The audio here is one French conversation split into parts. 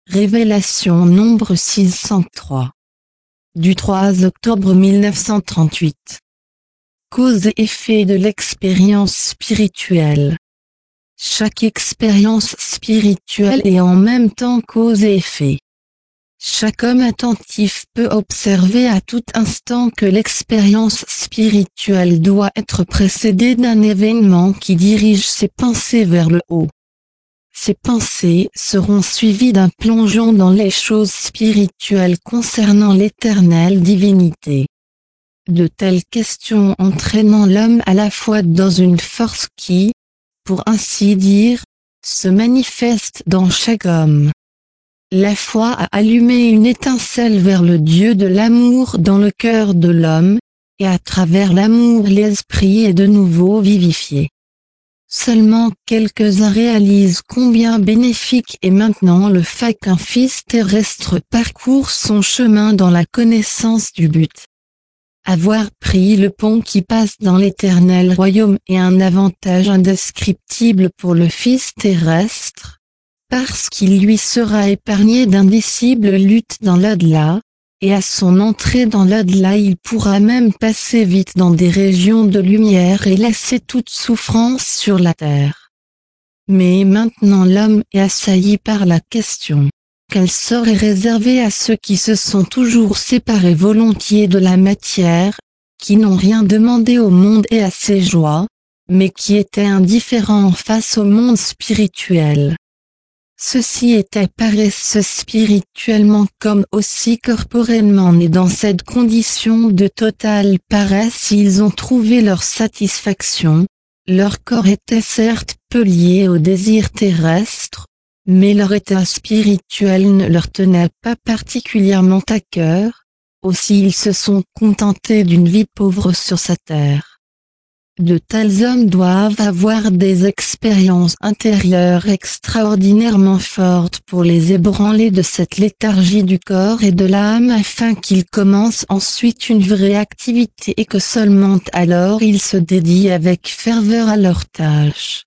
Révélation nombre 603. Du 3 octobre 1938. Cause et effet de l'expérience spirituelle. Chaque expérience spirituelle est en même temps cause et effet. Chaque homme attentif peut observer à tout instant que l'expérience spirituelle doit être précédée d'un événement qui dirige ses pensées vers le haut. Ces pensées seront suivies d'un plongeon dans les choses spirituelles concernant l'éternelle divinité. De telles questions entraînant l'homme à la fois dans une force qui, pour ainsi dire, se manifeste dans chaque homme. La foi a allumé une étincelle vers le Dieu de l'amour dans le cœur de l'homme, et à travers l'amour l'esprit est de nouveau vivifié. Seulement quelques-uns réalisent combien bénéfique est maintenant le fait qu'un fils terrestre parcourt son chemin dans la connaissance du but. Avoir pris le pont qui passe dans l'éternel royaume est un avantage indescriptible pour le fils terrestre, parce qu'il lui sera épargné d'indicibles luttes dans l'au-delà, et à son entrée dans l'au-delà il pourra même passer vite dans des régions de lumière et laisser toute souffrance sur la terre. Mais maintenant l'homme est assailli par la question: quel sort est réservé à ceux qui se sont toujours séparés volontiers de la matière, qui n'ont rien demandé au monde et à ses joies, mais qui étaient indifférents face au monde spirituel? Ceux-ci étaient paresseux spirituellement comme aussi corporellement, et dans cette condition de totale paresse ils ont trouvé leur satisfaction. Leur corps était certes peu lié au désir terrestre, mais leur état spirituel ne leur tenait pas particulièrement à cœur, aussi ils se sont contentés d'une vie pauvre sur sa terre. De tels hommes doivent avoir des expériences intérieures extraordinairement fortes pour les ébranler de cette léthargie du corps et de l'âme afin qu'ils commencent ensuite une vraie activité et que seulement alors ils se dédient avec ferveur à leur tâche.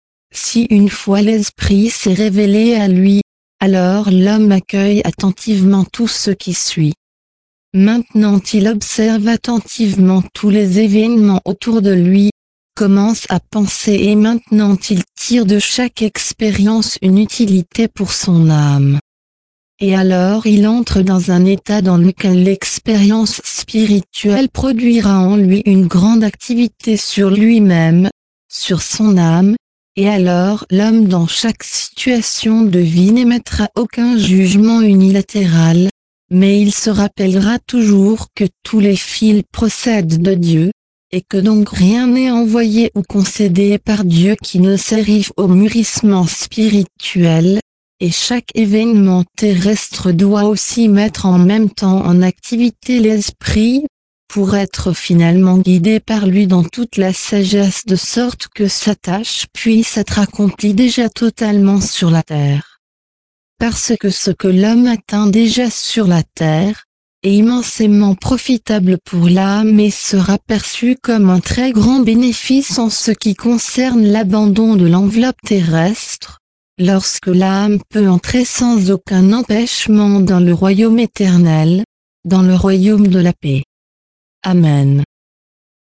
Si une fois l'esprit s'est révélé à lui, alors l'homme accueille attentivement tout ce qui suit. Maintenant il observe attentivement tous les événements autour de lui, commence à penser et maintenant il tire de chaque expérience une utilité pour son âme. Et alors il entre dans un état dans lequel l'expérience spirituelle produira en lui une grande activité sur lui-même, sur son âme, et alors l'homme dans chaque situation de vie n'émettra aucun jugement unilatéral, mais il se rappellera toujours que tous les fils procèdent de Dieu, et que donc rien n'est envoyé ou concédé par Dieu qui ne s'arrive au mûrissement spirituel, et chaque événement terrestre doit aussi mettre en même temps en activité l'esprit, pour être finalement guidé par lui dans toute la sagesse de sorte que sa tâche puisse être accomplie déjà totalement sur la terre. Parce que ce que l'homme atteint déjà sur la terre, est immensément profitable pour l'âme et sera perçu comme un très grand bénéfice en ce qui concerne l'abandon de l'enveloppe terrestre, lorsque l'âme peut entrer sans aucun empêchement dans le royaume éternel, dans le royaume de la paix. Amen.